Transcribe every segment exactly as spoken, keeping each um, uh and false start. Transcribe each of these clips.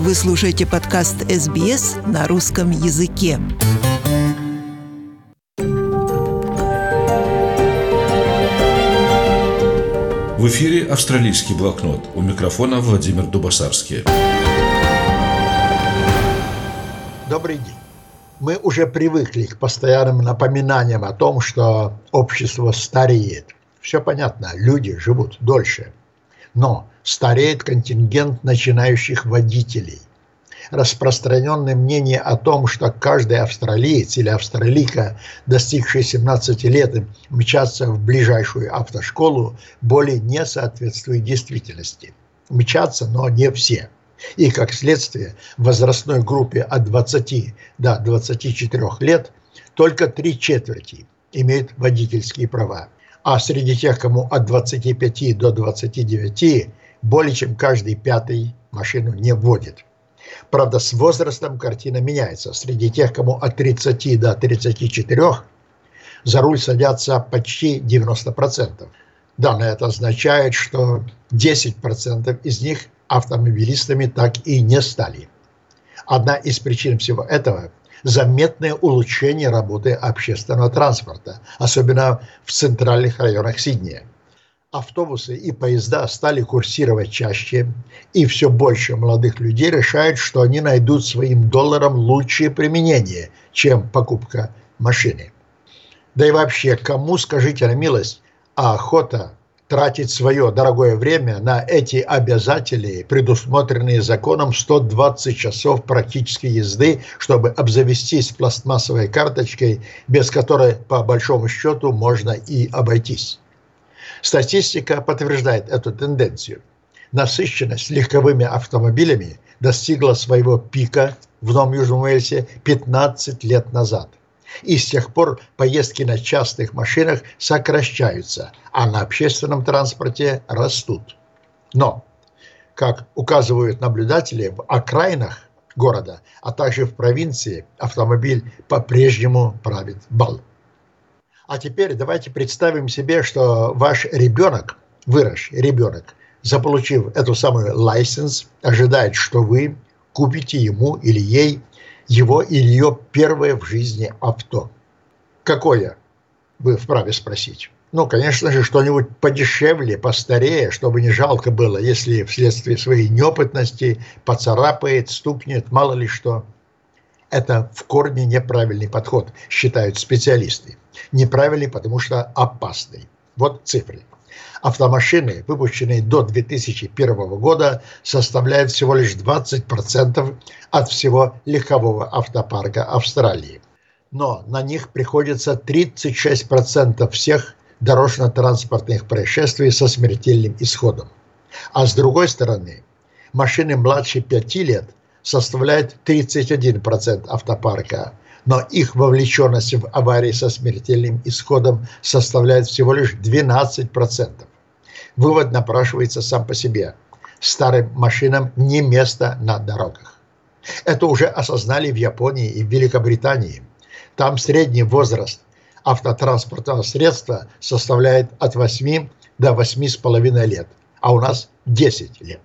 Вы слушаете подкаст эс би эс на русском языке. В эфире «Австралийский блокнот». У микрофона Владимир Дубасарский. Добрый день. Мы уже привыкли к постоянным напоминаниям о том, что общество стареет. Все понятно, люди живут дольше. Но стареет контингент начинающих водителей. Распространенное мнение о том, что каждый австралиец или австралийка, достигший семнадцати лет, мчаться в ближайшую автошколу, более не соответствует действительности. Мчатся, но не все. И, как следствие, в возрастной группе от двадцати до двадцати четырёх лет только три четверти имеют водительские права. А среди тех, кому от двадцати пяти до двадцати девяти, более чем каждый пятый машину не водит. Правда, с возрастом картина меняется. Среди тех, кому от тридцати до тридцати четырёх, за руль садятся почти девяносто процентов. Данное это означает, что десять процентов из них автомобилистами так и не стали. Одна из причин всего этого – заметное улучшение работы общественного транспорта, особенно в центральных районах Сиднея. Автобусы и поезда стали курсировать чаще, и все больше молодых людей решают, что они найдут своим долларам лучшее применение, чем покупка машины. Да и вообще, кому, скажите на милость, охота тратить свое дорогое время на эти обязательные, предусмотренные законом сто двадцать часов практической езды, чтобы обзавестись пластмассовой карточкой, без которой, по большому счету, можно и обойтись. Статистика подтверждает эту тенденцию. Насыщенность легковыми автомобилями достигла своего пика в Новом Южном Уэльсе пятнадцать лет назад. И с тех пор поездки на частных машинах сокращаются, а на общественном транспорте растут. Но, как указывают наблюдатели, в окраинах города, а также в провинции, автомобиль по-прежнему правит бал. А теперь давайте представим себе, что ваш ребенок, выросший ребенок, заполучив эту самую license, ожидает, что вы купите ему или ей его или ее первое в жизни авто. Какое? Вы вправе спросить. Ну, конечно же, что-нибудь подешевле, постарее, чтобы не жалко было, если вследствие своей неопытности поцарапает, стукнет, мало ли что. Это в корне неправильный подход, считают специалисты. Неправильный, потому что опасный. Вот цифры. Автомашины, выпущенные до две тысячи первого года, составляют всего лишь двадцать процентов от всего легкового автопарка Австралии. Но на них приходится тридцать шесть процентов всех дорожно-транспортных происшествий со смертельным исходом. А с другой стороны, машины младше пяти лет составляют тридцать один процент автопарка, но их вовлеченность в аварии со смертельным исходом составляет всего лишь двенадцать процентов. Вывод напрашивается сам по себе. Старым машинам не место на дорогах. Это уже осознали в Японии и в Великобритании. Там средний возраст автотранспортного средства составляет от восьми до восьми с половиной лет, а у нас десять лет.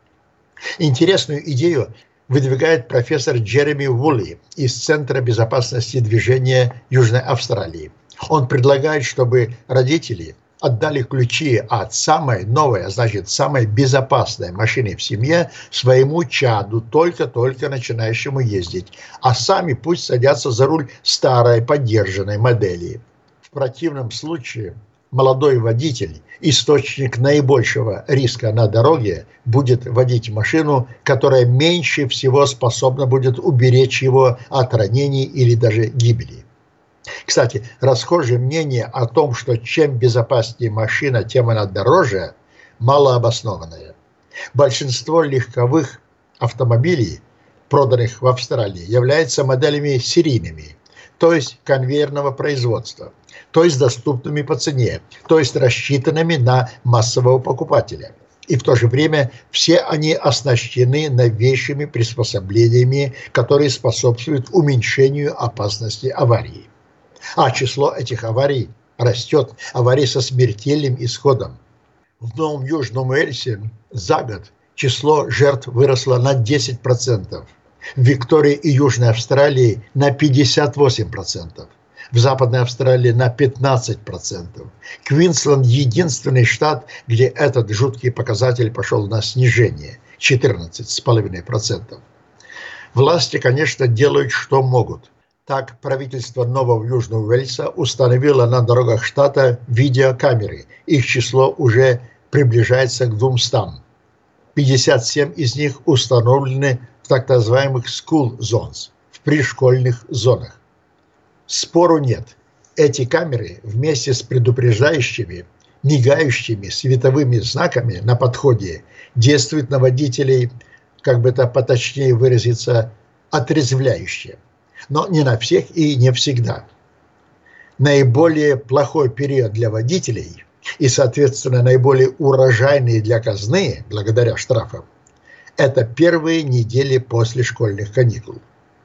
Интересную идею выдвигает профессор Джереми Вулли из Центра безопасности движения Южной Австралии. Он предлагает, чтобы родители отдали ключи от самой новой, а значит самой безопасной машины в семье своему чаду, только-только начинающему ездить, а сами пусть садятся за руль старой подержанной модели. В противном случае молодой водитель, источник наибольшего риска на дороге, будет водить машину, которая меньше всего способна будет уберечь его от ранений или даже гибели. Кстати, расхожее мнение о том, что чем безопаснее машина, тем она дороже, малообоснованное. Большинство легковых автомобилей, проданных в Австралии, являются моделями серийными, то есть конвейерного производства, то есть доступными по цене, то есть рассчитанными на массового покупателя. И в то же время все они оснащены новейшими приспособлениями, которые способствуют уменьшению опасности аварии. А число этих аварий растет, аварий со смертельным исходом. В Новом Южном Уэльсе за год число жертв выросло на десять процентов. В Виктории и Южной Австралии на пятьдесят восемь процентов. В Западной Австралии на пятнадцать процентов. Квинсленд – единственный штат, где этот жуткий показатель пошел на снижение – четырнадцать целых пять десятых процента. Власти, конечно, делают, что могут. Так, правительство Нового Южного Уэльса установило на дорогах штата видеокамеры. Их число уже приближается к двумстам. пятьдесят семь из них установлены в так называемых school zones, в пришкольных зонах. Спору нет. Эти камеры вместе с предупреждающими, мигающими световыми знаками на подходе действуют на водителей, как бы это поточнее выразиться, отрезвляюще. Но не на всех и не всегда. Наиболее плохой период для водителей и, соответственно, наиболее урожайный для казны, благодаря штрафам, это первые недели после школьных каникул.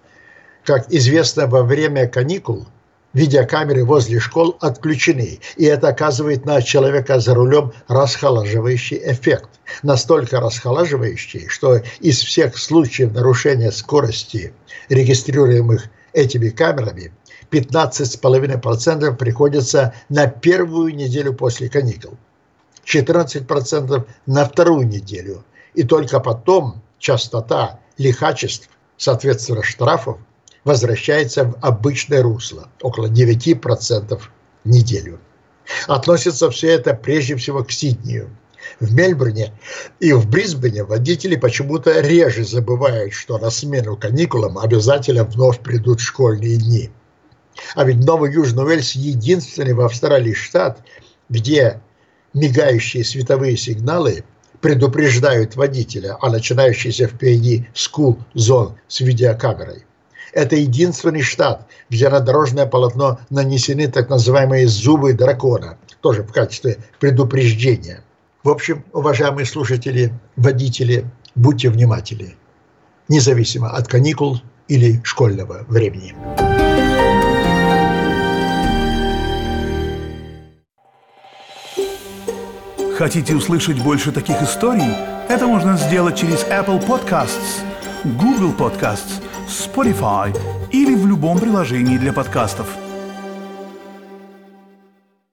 Как известно, во время каникул видеокамеры возле школ отключены, и это оказывает на человека за рулем расхолаживающий эффект. Настолько расхолаживающий, что из всех случаев нарушения скорости, регистрируемых этими камерами, пятнадцать целых пять десятых процента приходится на первую неделю после каникул, четырнадцать процентов на вторую неделю, и только потом частота лихачеств, соответственно штрафов, возвращается в обычное русло, около девять процентов в неделю. Относится все это прежде всего к Сиднею. В Мельбурне и в Брисбене водители почему-то реже забывают, что на смену каникулам обязательно вновь придут школьные дни. А ведь Новый Южный Уэльс единственный в Австралии штат, где мигающие световые сигналы предупреждают водителя о начинающейся впереди school zone с видеокамерой. Это единственный штат, где на дорожное полотно нанесены так называемые зубы дракона, тоже в качестве предупреждения. В общем, уважаемые слушатели, водители, будьте внимательны, независимо от каникул или школьного времени. Хотите услышать больше таких историй? Это можно сделать через Apple Podcasts, Google Podcasts, Spotify или в любом приложении для подкастов.